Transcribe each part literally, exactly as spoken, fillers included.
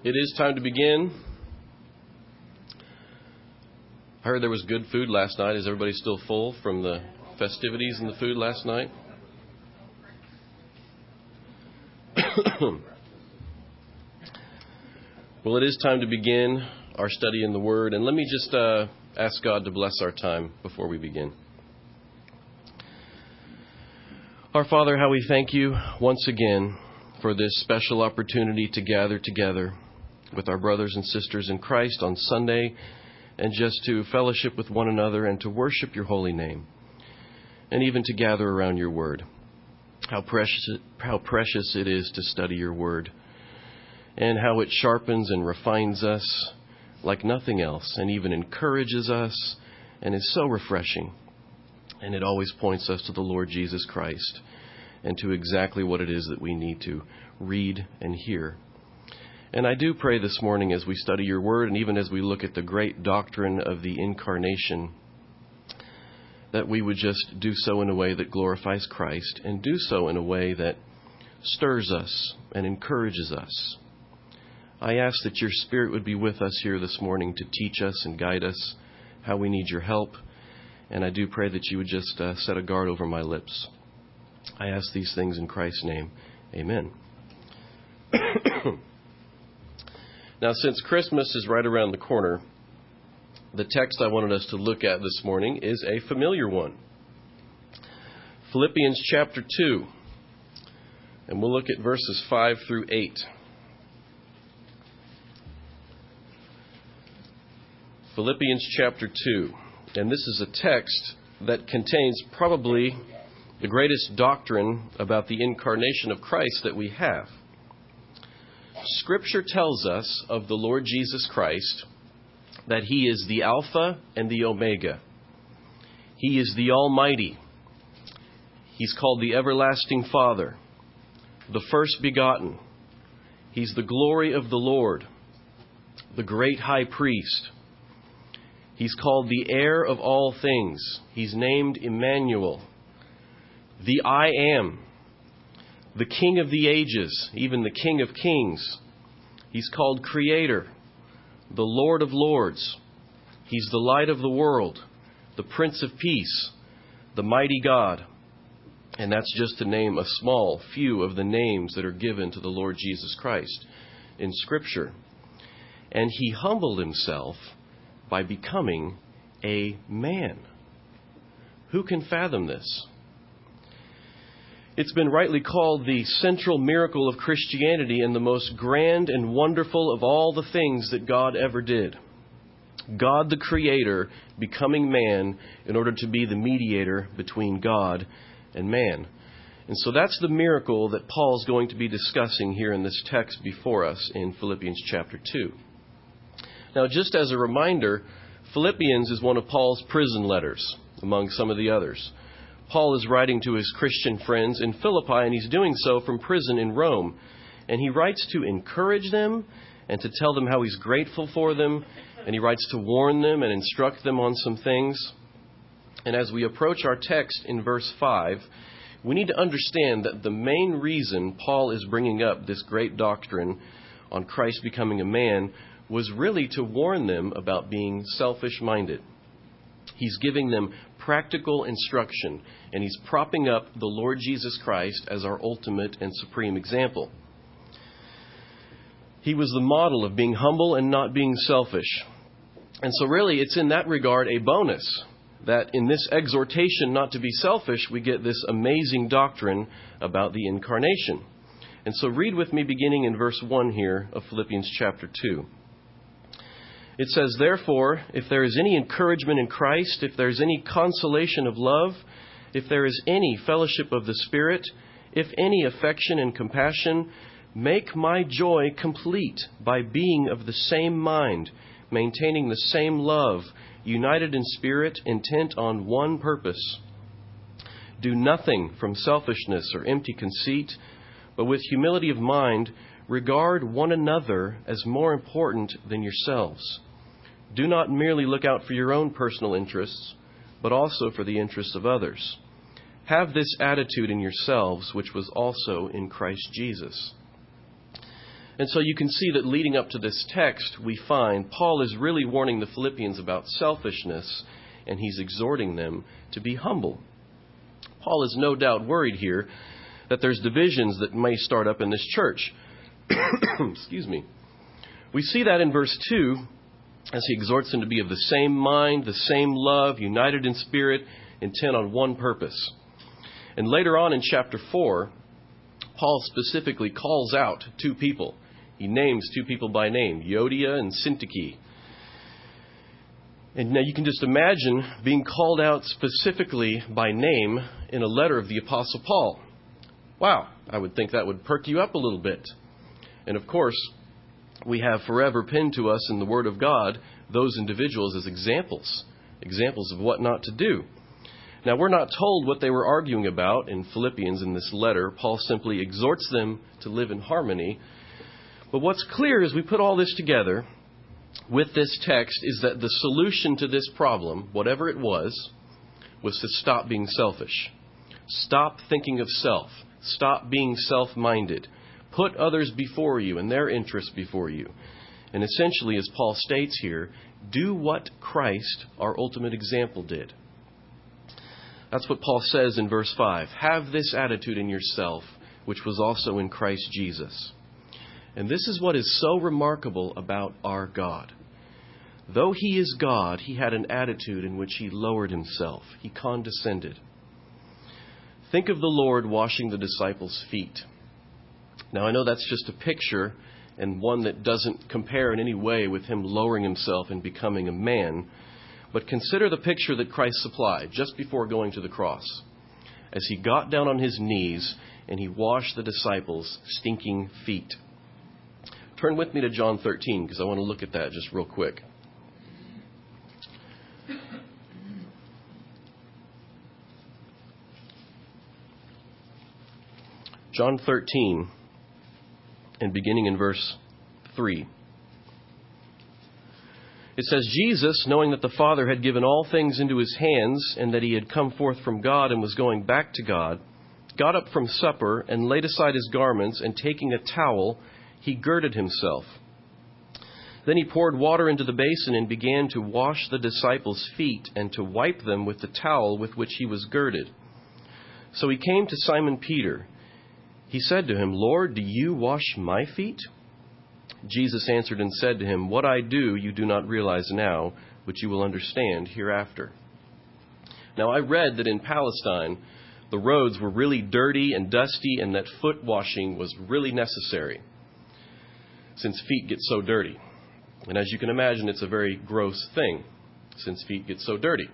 It is time to begin. I heard there was good food last night. Is everybody still full from the festivities and the food last night? Well, it is time to begin our study in the Word. And let me just uh, ask God to bless our time before we begin. Our Father, how we thank you once again for this special opportunity to gather together with our brothers and sisters in Christ on Sunday and just to fellowship with one another and to worship your holy name and even to gather around your word. How precious, how precious it is to study your word and how it sharpens and refines us like nothing else and even encourages us and is so refreshing. And it always points us to the Lord Jesus Christ and to exactly what it is that we need to read and hear. And I do pray this morning as we study your word and even as we look at the great doctrine of the incarnation, that we would just do so in a way that glorifies Christ and do so in a way that stirs us and encourages us. I ask that your Spirit would be with us here this morning to teach us and guide us how we need your help. And I do pray that you would just uh, set a guard over my lips. I ask these things in Christ's name. Amen. Now, since Christmas is right around the corner, the text I wanted us to look at this morning is a familiar one. Philippians chapter two. And we'll look at verses five through eight. Philippians chapter two. And this is a text that contains probably the greatest doctrine about the incarnation of Christ that we have. Scripture tells us of the Lord Jesus Christ that he is the Alpha and the Omega. He is the Almighty. He's called the Everlasting Father, the First Begotten. He's the glory of the Lord, the great High Priest. He's called the heir of all things. He's named Emmanuel, the I Am, the King of the ages, even the King of kings. He's called Creator, the Lord of lords. He's the light of the world, the Prince of Peace, the mighty God. And that's just to name a small few of the names that are given to the Lord Jesus Christ in Scripture. And he humbled himself by becoming a man. Who can fathom this? It's been rightly called the central miracle of Christianity and the most grand and wonderful of all the things that God ever did. God the Creator becoming man in order to be the mediator between God and man. And so that's the miracle that Paul's going to be discussing here in this text before us in Philippians chapter two. Now, just as a reminder, Philippians is one of Paul's prison letters, among some of the others. Paul is writing to his Christian friends in Philippi, and he's doing so from prison in Rome. And he writes to encourage them and to tell them how he's grateful for them. And he writes to warn them and instruct them on some things. And as we approach our text in verse five, we need to understand that the main reason Paul is bringing up this great doctrine on Christ becoming a man was really to warn them about being selfish-minded. He's giving them practical instruction, and he's propping up the Lord Jesus Christ as our ultimate and supreme example. He was the model of being humble and not being selfish. And so really, it's in that regard a bonus that in this exhortation not to be selfish, we get this amazing doctrine about the incarnation. And so read with me beginning in verse one here of Philippians chapter two. It says, "Therefore, if there is any encouragement in Christ, if there is any consolation of love, if there is any fellowship of the Spirit, if any affection and compassion, make my joy complete by being of the same mind, maintaining the same love, united in spirit, intent on one purpose. Do nothing from selfishness or empty conceit, but with humility of mind, regard one another as more important than yourselves. Do not merely look out for your own personal interests, but also for the interests of others. Have this attitude in yourselves, which was also in Christ Jesus." And so you can see that leading up to this text, we find Paul is really warning the Philippians about selfishness, and he's exhorting them to be humble. Paul is no doubt worried here that there's divisions that may start up in this church. Excuse me. We see that in verse two, as he exhorts them to be of the same mind, the same love, united in spirit, intent on one purpose. And later on in chapter four, Paul specifically calls out two people. He names two people by name, Euodia and Syntyche. And now you can just imagine being called out specifically by name in a letter of the Apostle Paul. Wow, I would think that would perk you up a little bit. And of course, we have forever pinned to us in the Word of God those individuals as examples, examples of what not to do. Now, we're not told what they were arguing about in Philippians in this letter. Paul simply exhorts them to live in harmony. But what's clear as we put all this together with this text is that the solution to this problem, whatever it was, was to stop being selfish. Stop thinking of self. Stop being self-minded. Put others before you and their interests before you. And essentially, as Paul states here, do what Christ, our ultimate example, did. That's what Paul says in verse five. Have this attitude in yourself, which was also in Christ Jesus. And this is what is so remarkable about our God. Though he is God, he had an attitude in which he lowered himself. He condescended. Think of the Lord washing the disciples' feet. Now, I know that's just a picture and one that doesn't compare in any way with him lowering himself and becoming a man. But consider the picture that Christ supplied just before going to the cross, as he got down on his knees and he washed the disciples' stinking feet. Turn with me to John thirteen, because I want to look at that just real quick. John thirteen, and beginning in verse three. It says, Jesus, knowing that the Father had given all things into his hands, and that he had come forth from God and was going back to God, got up from supper and laid aside his garments, and taking a towel, he girded himself. Then he poured water into the basin and began to wash the disciples' feet and to wipe them with the towel with which he was girded. So he came to Simon Peter. He said to him, Lord, do you wash my feet? Jesus answered and said to him, what I do you do not realize now, but you will understand hereafter. Now I read that in Palestine, the roads were really dirty and dusty, and that foot washing was really necessary, since feet get so dirty. And as you can imagine, it's a very gross thing, since feet get so dirty.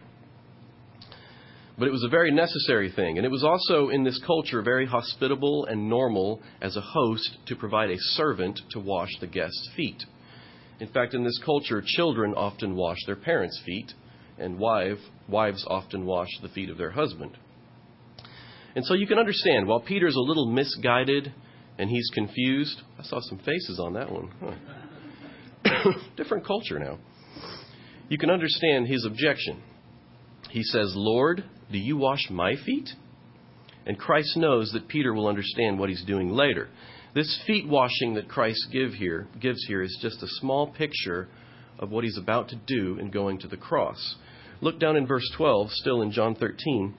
But it was a very necessary thing. And it was also in this culture very hospitable and normal as a host to provide a servant to wash the guests' feet. In fact, in this culture, children often wash their parents' feet, and wife, wives often wash the feet of their husband. And so you can understand, while Peter's a little misguided and he's confused, I saw some faces on that one. Huh. Different culture now. You can understand his objection. He says, Lord, do you wash my feet? And Christ knows that Peter will understand what he's doing later. This feet washing that Christ give here, gives here is just a small picture of what he's about to do in going to the cross. Look down in verse twelve, still in John thirteen.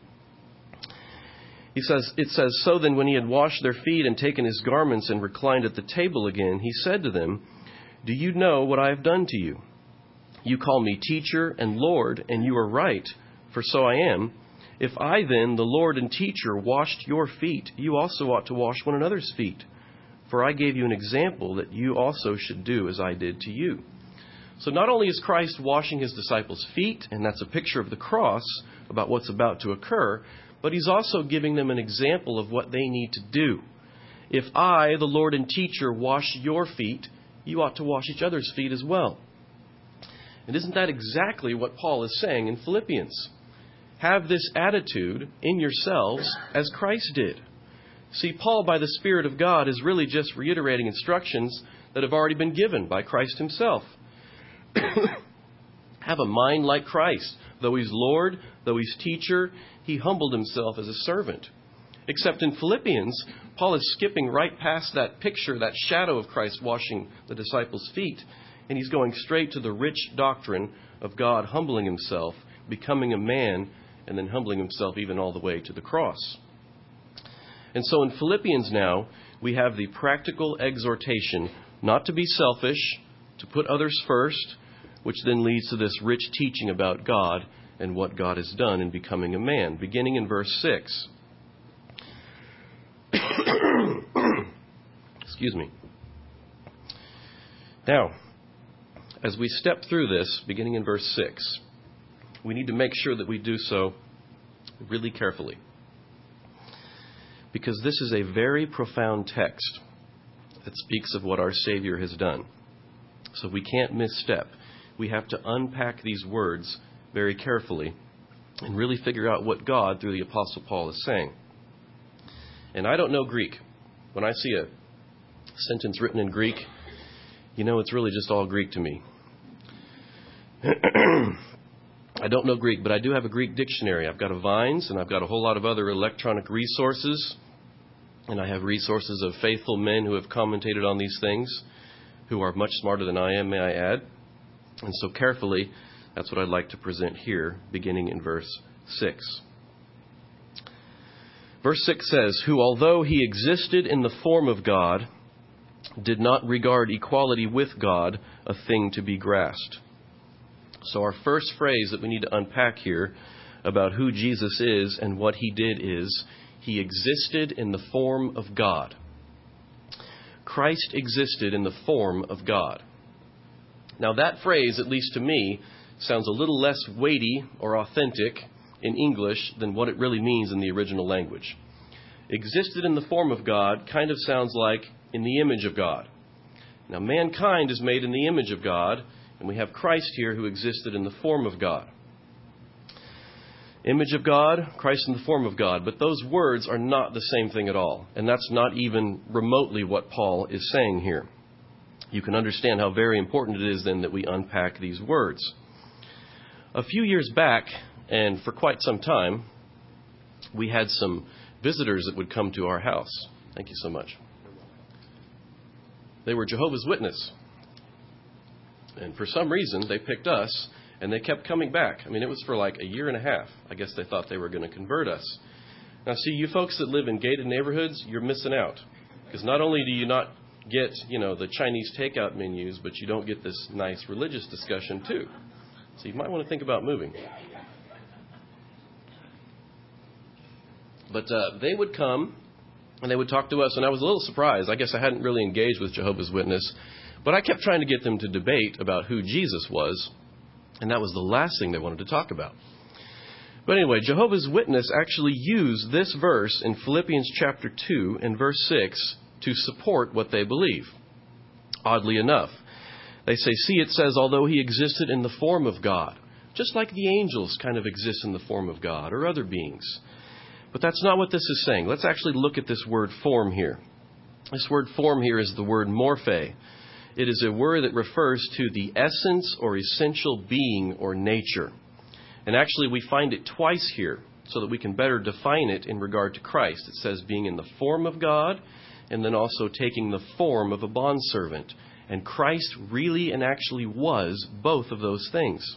He says, it says, so then when he had washed their feet and taken his garments and reclined at the table again, he said to them, do you know what I have done to you? You call me teacher and Lord, and you are right, for so I am. If I then, the Lord and teacher, washed your feet, you also ought to wash one another's feet. For I gave you an example that you also should do as I did to you. So not only is Christ washing his disciples' feet, and that's a picture of the cross about what's about to occur, but he's also giving them an example of what they need to do. If I, the Lord and teacher, wash your feet, you ought to wash each other's feet as well. And isn't that exactly what Paul is saying in Philippians? Have this attitude in yourselves as Christ did. See, Paul, by the Spirit of God, is really just reiterating instructions that have already been given by Christ himself. Have a mind like Christ. Though he's Lord, though he's teacher, he humbled himself as a servant. Except in Philippians, Paul is skipping right past that picture, that shadow of Christ washing the disciples' feet, and he's going straight to the rich doctrine of God humbling himself, becoming a man, and then humbling himself even all the way to the cross. And so in Philippians now, we have the practical exhortation not to be selfish, to put others first, which then leads to this rich teaching about God and what God has done in becoming a man, beginning in verse six. Excuse me. Now, as we step through this, beginning in verse six, we need to make sure that we do so really carefully, because this is a very profound text that speaks of what our Savior has done. So we can't misstep. We have to unpack these words very carefully and really figure out what God, through the Apostle Paul, is saying. And I don't know Greek. When I see a sentence written in Greek, you know, it's really just all Greek to me. I don't know Greek, but I do have a Greek dictionary. I've got a Vines, and I've got a whole lot of other electronic resources. And I have resources of faithful men who have commentated on these things, who are much smarter than I am, may I add. And so carefully, that's what I'd like to present here, beginning in verse six. Verse six says, "Who, although he existed in the form of God, did not regard equality with God a thing to be grasped." So our first phrase that we need to unpack here about who Jesus is and what he did is, he existed in the form of God. Christ existed in the form of God. Now that phrase, at least to me, sounds a little less weighty or authentic in English than what it really means in the original language. Existed in the form of God kind of sounds like in the image of God. Now mankind is made in the image of God, and we have Christ here who existed in the form of God. Image of God, Christ in the form of God. But those words are not the same thing at all. And that's not even remotely what Paul is saying here. You can understand how very important it is then that we unpack these words. A few years back, and for quite some time, we had some visitors that would come to our house. Thank you so much. They were Jehovah's Witnesses. And for some reason, they picked us, and they kept coming back. I mean, it was for like a year and a half. I guess they thought they were going to convert us. Now, see, you folks that live in gated neighborhoods, you're missing out. Because not only do you not get, you know, the Chinese takeout menus, but you don't get this nice religious discussion, too. So you might want to think about moving. But uh, they would come, and they would talk to us, and I was a little surprised. I guess I hadn't really engaged with Jehovah's Witness. But I kept trying to get them to debate about who Jesus was, and that was the last thing they wanted to talk about. But anyway, Jehovah's Witness actually used this verse in Philippians chapter two and verse six to support what they believe. Oddly enough, they say, see, it says, although he existed in the form of God, just like the angels kind of exist in the form of God or other beings. But that's not what this is saying. Let's actually look at this word form here. This word form here is the word morphe. It is a word that refers to the essence or essential being or nature. And actually we find it twice here so that we can better define it in regard to Christ. It says being in the form of God and then also taking the form of a bondservant. And Christ really and actually was both of those things.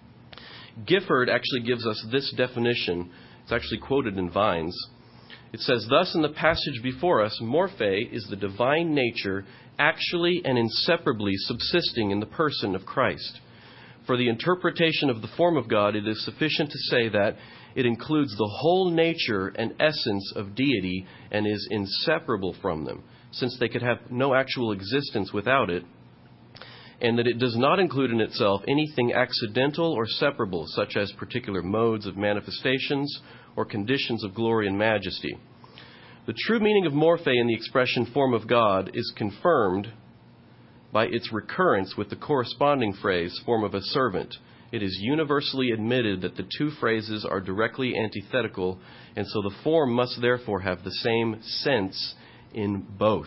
Gifford actually gives us this definition. It's actually quoted in Vines. It says, thus in the passage before us, morphe is the divine nature actually and inseparably subsisting in the person of Christ. For the interpretation of the form of God, it is sufficient to say that it includes the whole nature and essence of deity and is inseparable from them, since they could have no actual existence without it, and that it does not include in itself anything accidental or separable, such as particular modes of manifestations or conditions of glory and majesty. The true meaning of morphe in the expression form of God is confirmed by its recurrence with the corresponding phrase form of a servant. It is universally admitted that the two phrases are directly antithetical, and so the form must therefore have the same sense in both.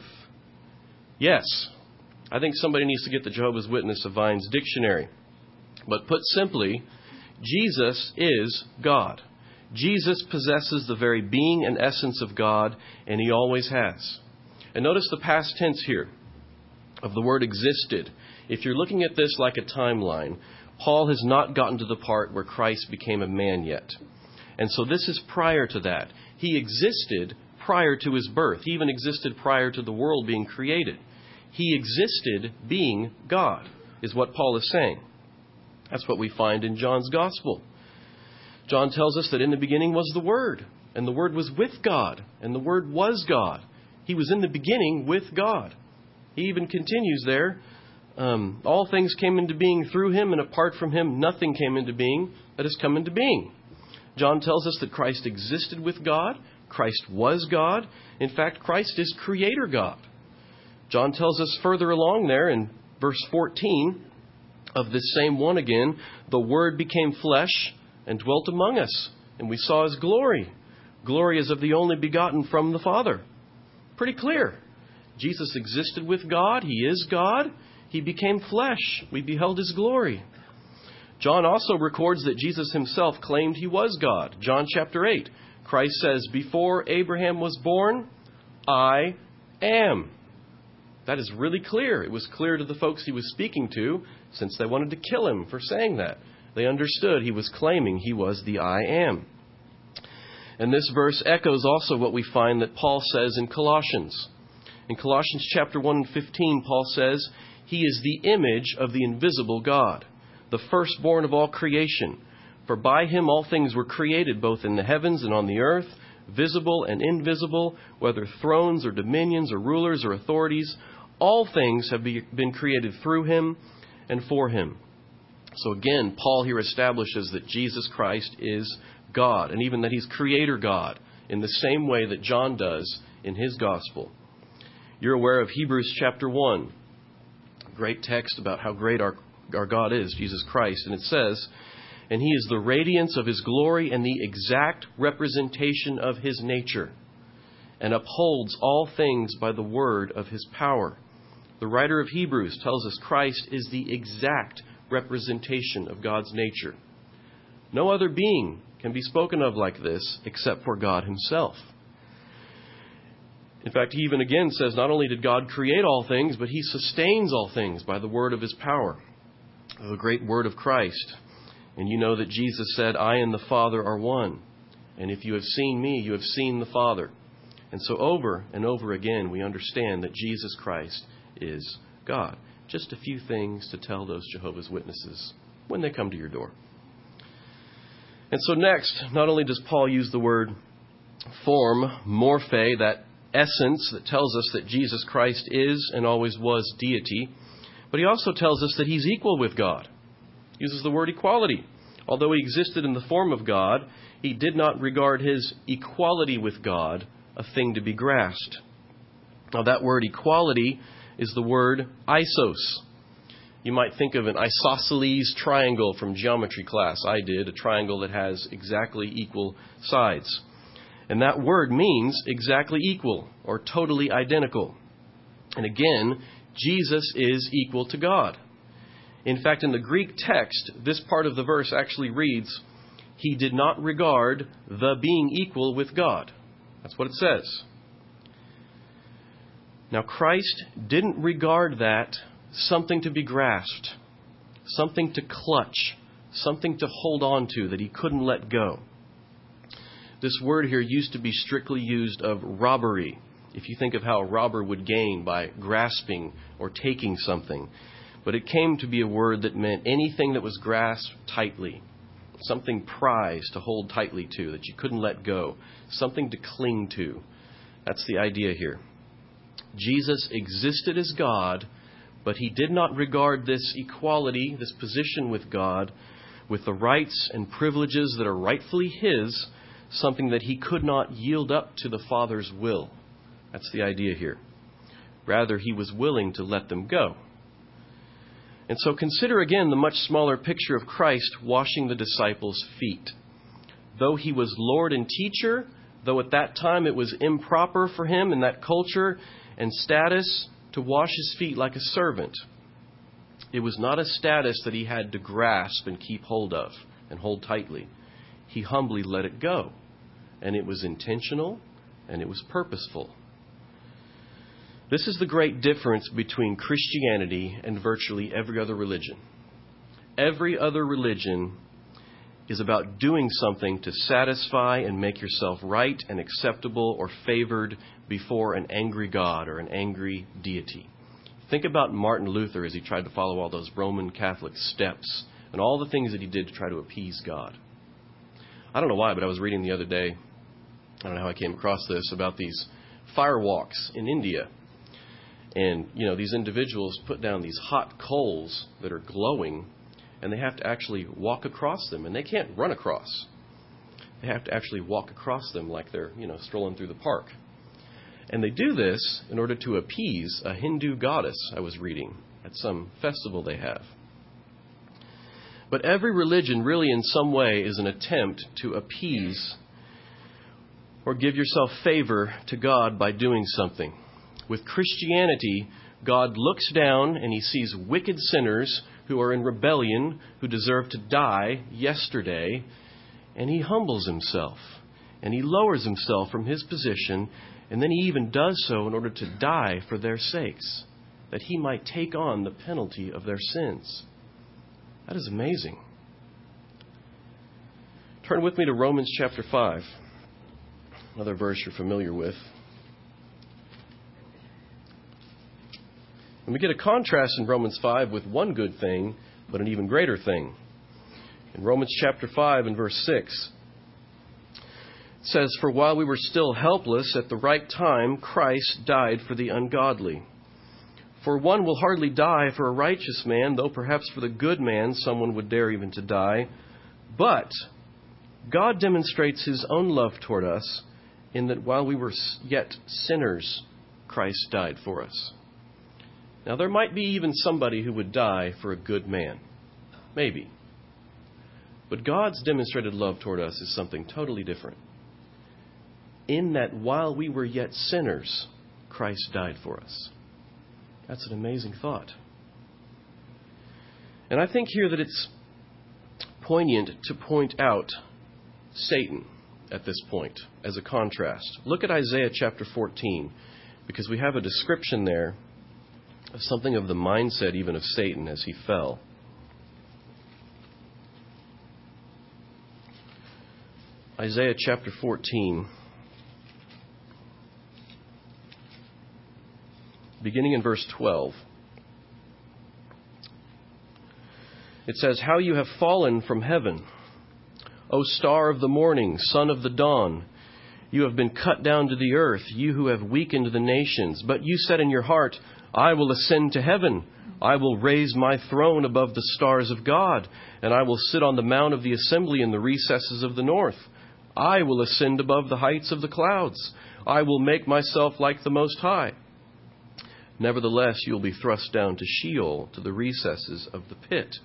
Yes, I think somebody needs to get the Jehovah's Witness of Vines dictionary. But put simply, Jesus is God. Jesus possesses the very being and essence of God, and he always has. And notice the past tense here of the word existed. If you're looking at this like a timeline, Paul has not gotten to the part where Christ became a man yet. And so this is prior to that. He existed prior to his birth. He even existed prior to the world being created. He existed being God, is what Paul is saying. That's what we find in John's Gospel. John tells us that in the beginning was the Word, and the Word was with God, and the Word was God. He was in the beginning with God. He even continues there, um, all things came into being through him, and apart from him, nothing came into being that has come into being. John tells us that Christ existed with God. Christ was God. In fact, Christ is Creator God. John tells us further along there in verse fourteen of this same one again, the Word became flesh and dwelt among us, and we saw his glory. Glory as of the only begotten from the Father. Pretty clear. Jesus existed with God. He is God. He became flesh. We beheld his glory. John also records that Jesus himself claimed he was God. John chapter eight. Christ says, before Abraham was born, I am. That is really clear. It was clear to the folks he was speaking to, since they wanted to kill him for saying that. They understood he was claiming he was the I am. And this verse echoes also what we find that Paul says in Colossians. In Colossians chapter one and fifteen, Paul says, he is the image of the invisible God, the firstborn of all creation. For by him all things were created, both in the heavens and on the earth, visible and invisible, whether thrones or dominions or rulers or authorities. All things have been created through him and for him. So again, Paul here establishes that Jesus Christ is God, and even that he's Creator God, in the same way that John does in his Gospel. You're aware of Hebrews chapter one, great text about how great our, our God is, Jesus Christ. And it says, and he is the radiance of his glory and the exact representation of his nature, and upholds all things by the word of his power. The writer of Hebrews tells us Christ is the exact representation of God's nature. No other being can be spoken of like this except for God himself. In fact, he even again says not only did God create all things, but he sustains all things by the word of his power, the great word of Christ. And you know that Jesus said, I and the Father are one. And if you have seen me, you have seen the Father. And so over and over again, we understand that Jesus Christ is God. Just a few things to tell those Jehovah's Witnesses when they come to your door. And so next, not only does Paul use the word form, morphe, that essence that tells us that Jesus Christ is and always was deity, but he also tells us that he's equal with God. He uses the word equality. Although he existed in the form of God, he did not regard his equality with God a thing to be grasped. Now that word equality is the word isos. You might think of an isosceles triangle from geometry class. I did, a triangle that has exactly equal sides. And that word means exactly equal or totally identical. And again, Jesus is equal to God. In fact, in the Greek text, this part of the verse actually reads, he did not regard the being equal with God. That's what it says. Now, Christ didn't regard that something to be grasped, something to clutch, something to hold on to that he couldn't let go. This word here used to be strictly used of robbery. If you think of how a robber would gain by grasping or taking something. But it came to be a word that meant anything that was grasped tightly, something prized to hold tightly to that you couldn't let go, something to cling to. That's the idea here. Jesus existed as God, but he did not regard this equality, this position with God, with the rights and privileges that are rightfully his, something that he could not yield up to the Father's will. That's the idea here. Rather, he was willing to let them go. And so consider again the much smaller picture of Christ washing the disciples' feet. Though he was Lord and teacher, though at that time it was improper for him in that culture and status to wash his feet like a servant, it was not a status that he had to grasp and keep hold of and hold tightly. he humbly let it go. And it was intentional and it was purposeful. This is the great difference between Christianity and virtually every other religion. Every other religion is about doing something to satisfy and make yourself right and acceptable or favored before an angry God or an angry deity. Think about Martin Luther as he tried to follow all those Roman Catholic steps and all the things that he did to try to appease God. I don't know why, but I was reading the other day, I don't know how I came across this, about these fire walks in India. And, you know, these individuals put down these hot coals that are glowing, and they have to actually walk across them. And they can't run across. They have to actually walk across them like they're, you know, strolling through the park. And they do this in order to appease a Hindu goddess, I was reading, at some festival they have. But every religion really in some way is an attempt to appease or give yourself favor to God by doing something. With Christianity, God looks down and he sees wicked sinners who are in rebellion, who deserve to die yesterday, and he humbles himself. And he lowers himself from his position, and then he even does so in order to die for their sakes, that he might take on the penalty of their sins. That is amazing. Turn with me to Romans chapter five, another verse you're familiar with. And we get a contrast in Romans five with one good thing, but an even greater thing. In Romans chapter five and verse six, it says, "For while we were still helpless, at the right time, Christ died for the ungodly. For one will hardly die for a righteous man, though perhaps for the good man someone would dare even to die. But God demonstrates his own love toward us in that while we were yet sinners, Christ died for us." Now, there might be even somebody who would die for a good man. Maybe. But God's demonstrated love toward us is something totally different. In that while we were yet sinners, Christ died for us. That's an amazing thought. And I think here that it's poignant to point out Satan at this point as a contrast. Look at Isaiah chapter fourteen, because we have a description there of something of the mindset even of Satan as he fell. Isaiah chapter fourteen, beginning in verse twelve. It says, "How you have fallen from heaven, O star of the morning, son of the dawn. You have been cut down to the earth, you who have weakened the nations. But you said in your heart, I will ascend to heaven. I will raise my throne above the stars of God, and I will sit on the mount of the assembly in the recesses of the north. I will ascend above the heights of the clouds. I will make myself like the Most High. Nevertheless, you will be thrust down to Sheol, to the recesses of the pit."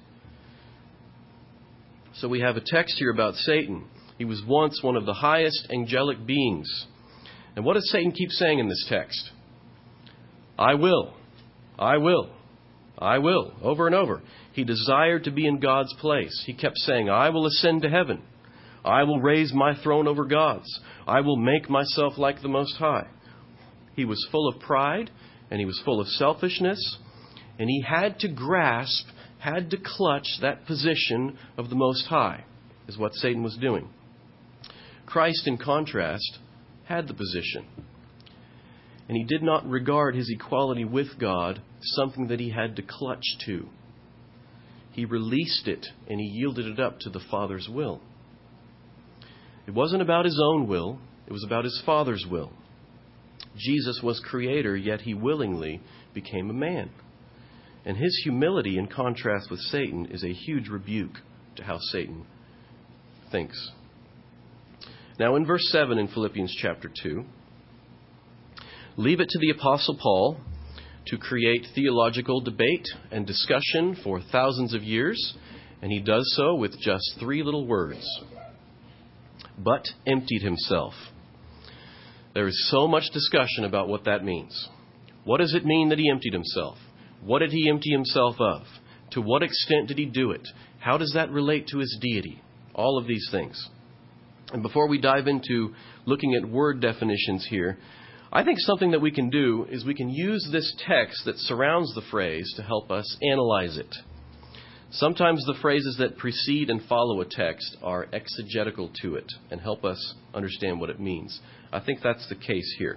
So we have a text here about Satan. He was once one of the highest angelic beings. And what does Satan keep saying in this text? I will, I will, I will, over and over. He desired to be in God's place. He kept saying, I will ascend to heaven. I will raise my throne over God's. I will make myself like the Most High. He was full of pride, and he was full of selfishness, and he had to grasp, had to clutch that position of the Most High, is what Satan was doing. Christ, in contrast, had the position. And he did not regard his equality with God something that he had to clutch to. He released it, and he yielded it up to the Father's will. It wasn't about his own will. It was about his Father's will. Jesus was creator, yet he willingly became a man. And his humility, in contrast with Satan, is a huge rebuke to how Satan thinks. Now, in verse seven in Philippians chapter two, leave it to the Apostle Paul to create theological debate and discussion for thousands of years, and he does so with just three little words. But emptied himself. There is so much discussion about what that means. What does it mean that he emptied himself? What did he empty himself of? To what extent did he do it? How does that relate to his deity? All of these things. And before we dive into looking at word definitions here, I think something that we can do is we can use this text that surrounds the phrase to help us analyze it. Sometimes the phrases that precede and follow a text are exegetical to it and help us understand what it means. I think that's the case here.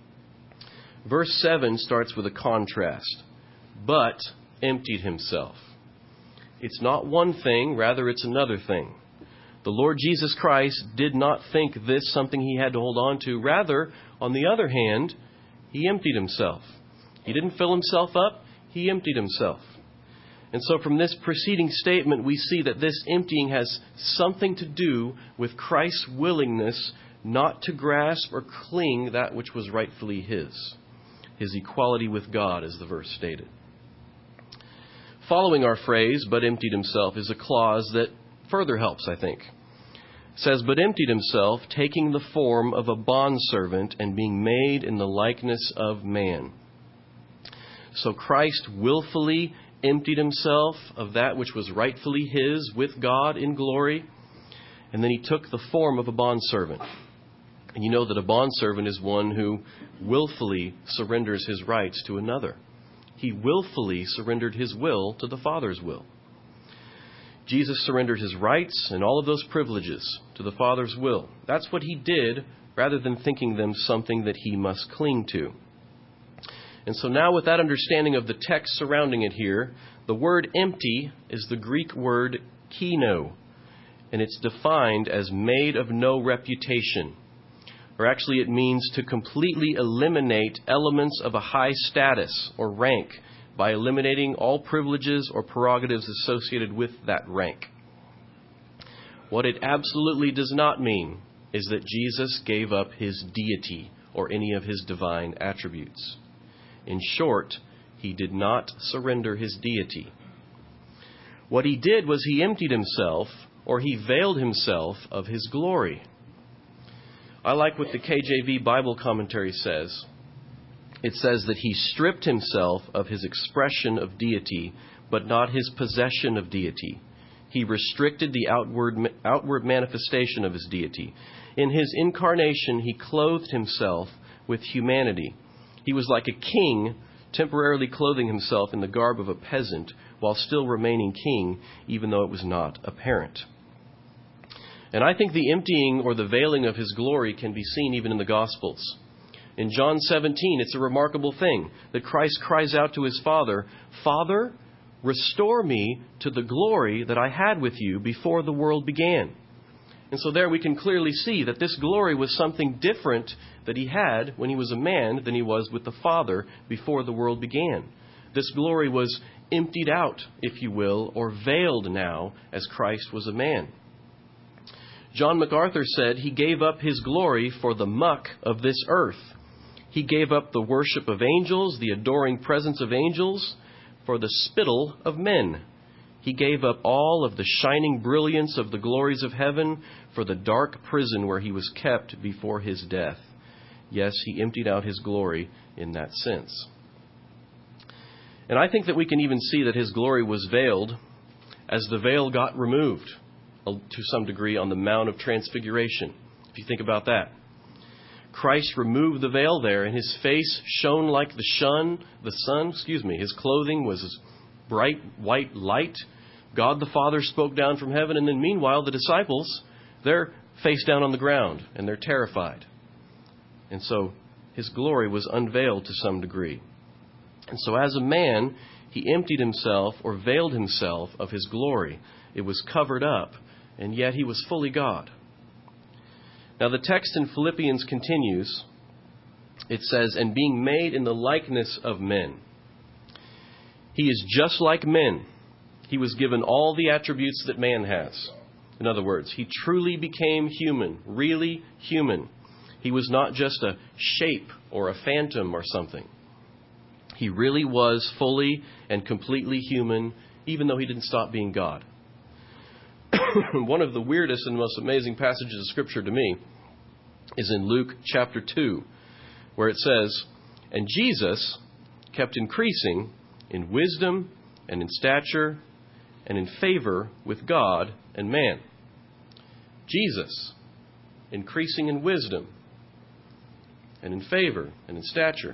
Verse seven starts with a contrast. But emptied himself. It's not one thing, rather it's another thing. The Lord Jesus Christ did not think this something he had to hold on to. Rather, on the other hand, he emptied himself. He didn't fill himself up, he emptied himself. And so from this preceding statement, we see that this emptying has something to do with Christ's willingness not to grasp or cling that which was rightfully his. His equality with God, as the verse stated. Following our phrase, but emptied himself, is a clause that further helps, I think. It says, but emptied himself, taking the form of a bondservant and being made in the likeness of man. So Christ willfully emptied himself of that which was rightfully his with God in glory, and then he took the form of a bondservant. And you know that a bondservant is one who willfully surrenders his rights to another. He willfully surrendered his will to the Father's will. Jesus surrendered his rights and all of those privileges to the Father's will. That's what he did, rather than thinking them something that he must cling to. And so now, with that understanding of the text surrounding it here, the word empty is the Greek word kino, and it's defined as made of no reputation. Or actually, it means to completely eliminate elements of a high status or rank by eliminating all privileges or prerogatives associated with that rank. What it absolutely does not mean is that Jesus gave up his deity or any of his divine attributes. In short, he did not surrender his deity. What he did was he emptied himself, or he veiled himself of his glory. I like what the K J V Bible commentary says. It says that he stripped himself of his expression of deity, but not his possession of deity. He restricted the outward, outward manifestation of his deity. In his incarnation, he clothed himself with humanity. He was like a king, temporarily clothing himself in the garb of a peasant, while still remaining king, even though it was not apparent. And I think the emptying or the veiling of his glory can be seen even in the Gospels. In John seventeen, it's a remarkable thing that Christ cries out to his Father, Father, restore me to the glory that I had with you before the world began. And so there we can clearly see that this glory was something different that he had when he was a man than he was with the Father before the world began. This glory was emptied out, if you will, or veiled now as Christ was a man. John MacArthur said he gave up his glory for the muck of this earth. He gave up the worship of angels, the adoring presence of angels, for the spittle of men. He gave up all of the shining brilliance of the glories of heaven for the dark prison where he was kept before his death. Yes, he emptied out his glory in that sense. And I think that we can even see that his glory was veiled as the veil got removed to some degree on the Mount of Transfiguration. If you think about that. Christ removed the veil there, and his face shone like the sun, the sun, excuse me. His clothing was bright white light. God the Father spoke down from heaven, and then meanwhile the disciples, they're face down on the ground, and they're terrified. And so his glory was unveiled to some degree. And so as a man, he emptied himself or veiled himself of his glory. It was covered up, and yet he was fully God. Now the text in Philippians continues. It says, and being made in the likeness of men. He is just like men. He was given all the attributes that man has. In other words, he truly became human, really human. He was not just a shape or a phantom or something. He really was fully and completely human, even though he didn't stop being God. One of the weirdest and most amazing passages of Scripture to me is in Luke chapter two, where it says, and Jesus kept increasing in wisdom and in stature and in favor with God and man. Jesus, increasing in wisdom and in favor and in stature.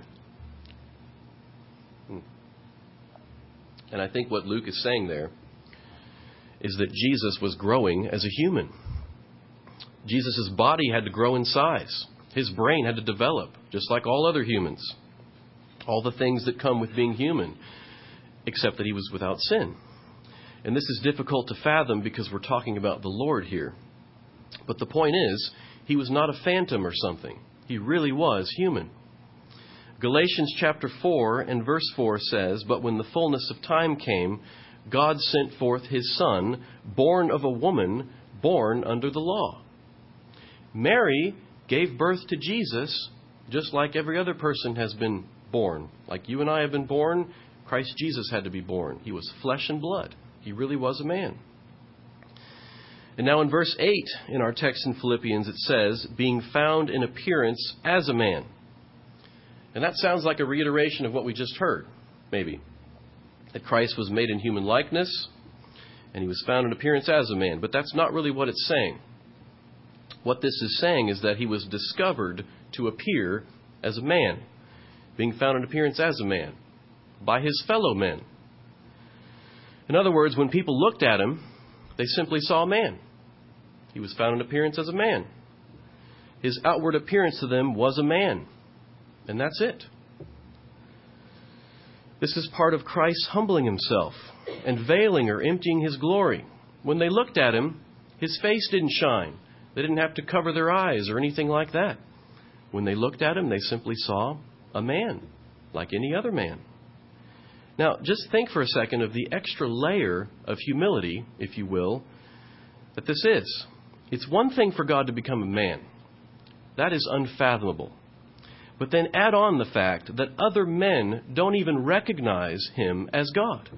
And I think what Luke is saying there is that Jesus was growing as a human. Jesus' body had to grow in size. His brain had to develop, just like all other humans. All the things that come with being human, except that he was without sin. And this is difficult to fathom because we're talking about the Lord here. But the point is, he was not a phantom or something. He really was human. Galatians chapter four and verse four says, "But when the fullness of time came, God sent forth his Son, born of a woman, born under the law." Mary gave birth to Jesus just like every other person has been born. Like you and I have been born, Christ Jesus had to be born. He was flesh and blood. He really was a man. And now in verse eight in our text in Philippians, it says, "being found in appearance as a man." And that sounds like a reiteration of what we just heard, maybe. That Christ was made in human likeness, and he was found in appearance as a man. But that's not really what it's saying. What this is saying is that he was discovered to appear as a man, being found in appearance as a man, by his fellow men. In other words, when people looked at him, they simply saw a man. He was found in appearance as a man. His outward appearance to them was a man. And that's it. This is part of Christ humbling himself and veiling or emptying his glory. When they looked at him, his face didn't shine. They didn't have to cover their eyes or anything like that. When they looked at him, they simply saw a man, like any other man. Now, just think for a second of the extra layer of humility, if you will, that this is. It's one thing for God to become a man. That is unfathomable. But then add on the fact that other men don't even recognize him as God.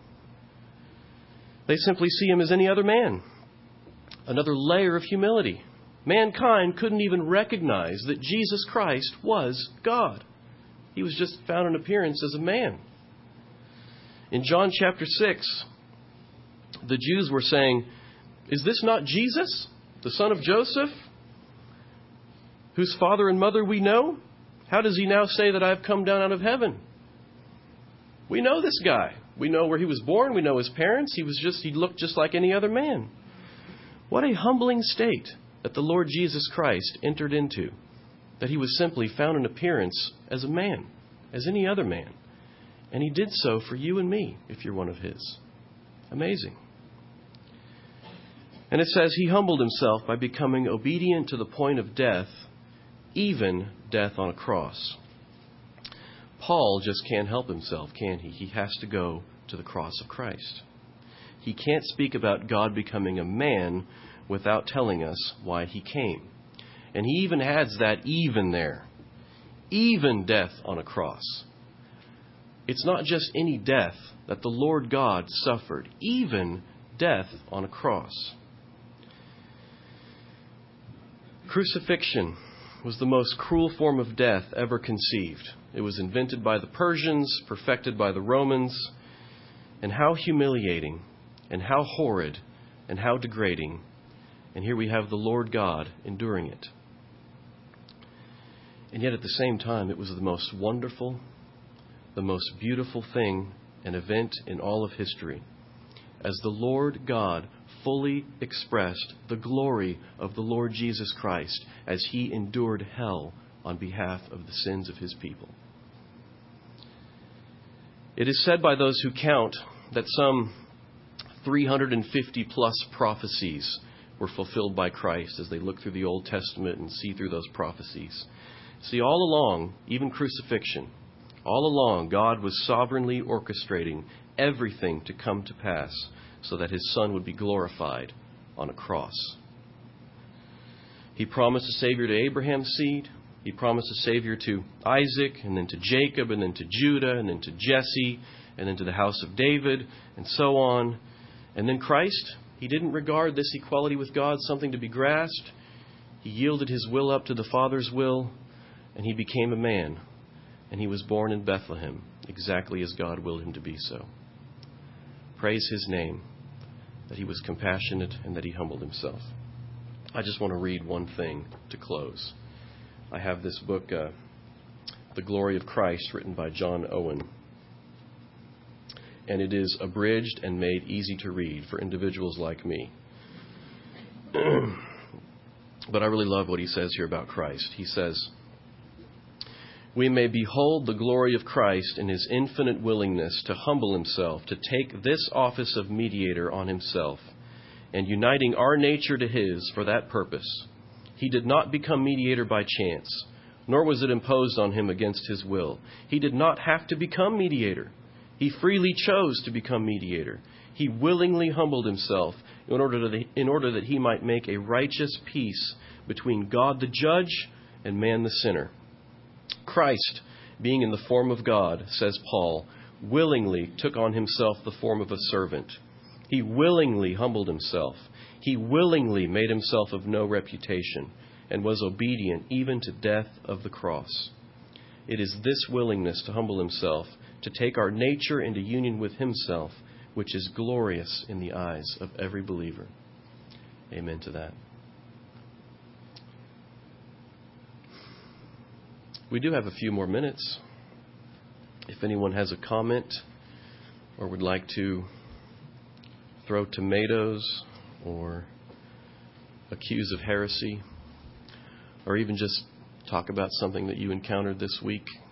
They simply see him as any other man. Another layer of humility. Mankind couldn't even recognize that Jesus Christ was God. He was just found in appearance as a man. In John chapter six, the Jews were saying, "Is this not Jesus, the son of Joseph, whose father and mother we know? How does he now say that I have come down out of heaven?" We know this guy. We know where he was born. We know his parents. He was just, he looked just like any other man. What a humbling state that the Lord Jesus Christ entered into. That he was simply found in appearance as a man, as any other man. And he did so for you and me, if you're one of his. Amazing. And it says he humbled himself by becoming obedient to the point of death, even death on a cross. Paul just can't help himself, can he? He has to go to the cross of Christ. He can't speak about God becoming a man without telling us why he came. And he even adds that even there. Even death on a cross. It's not just any death that the Lord God suffered. Even death on a cross. Crucifixion was the most cruel form of death ever conceived. It was invented by the Persians, perfected by the Romans. And how humiliating, and how horrid, and how degrading. And here we have the Lord God enduring it. And yet at the same time, it was the most wonderful, the most beautiful thing, an event in all of history. As the Lord God fully expressed the glory of the Lord Jesus Christ as he endured hell on behalf of the sins of his people. It is said by those who count that some three hundred fifty plus prophecies were fulfilled by Christ as they look through the Old Testament and see through those prophecies. See, all along, even crucifixion, all along God was sovereignly orchestrating everything to come to pass so that his Son would be glorified on a cross. He promised a Savior to Abraham's seed. He promised a Savior to Isaac, and then to Jacob, and then to Judah, and then to Jesse, and then to the house of David, and so on. And then Christ, he didn't regard this equality with God something to be grasped. He yielded his will up to the Father's will, and he became a man. And he was born in Bethlehem, exactly as God willed him to be so. Praise his name, that he was compassionate and that he humbled himself. I just want to read one thing to close. I have this book, uh, The Glory of Christ, written by John Owen. And it is abridged and made easy to read for individuals like me. But I really love what he says here about Christ. He says, "We may behold the glory of Christ in his infinite willingness to humble himself, to take this office of mediator on himself, and uniting our nature to his for that purpose. He did not become mediator by chance, nor was it imposed on him against his will. He did not have to become mediator. He freely chose to become mediator. He willingly humbled himself in order, to, in order that he might make a righteous peace between God the judge and man the sinner. Christ, being in the form of God," says Paul, "willingly took on himself the form of a servant. He willingly humbled himself. He willingly made himself of no reputation and was obedient even to death of the cross." It is this willingness to humble himself, to take our nature into union with himself, which is glorious in the eyes of every believer. Amen to that. We do have a few more minutes. If anyone has a comment or would like to throw tomatoes or accuse of heresy, or even just talk about something that you encountered this week,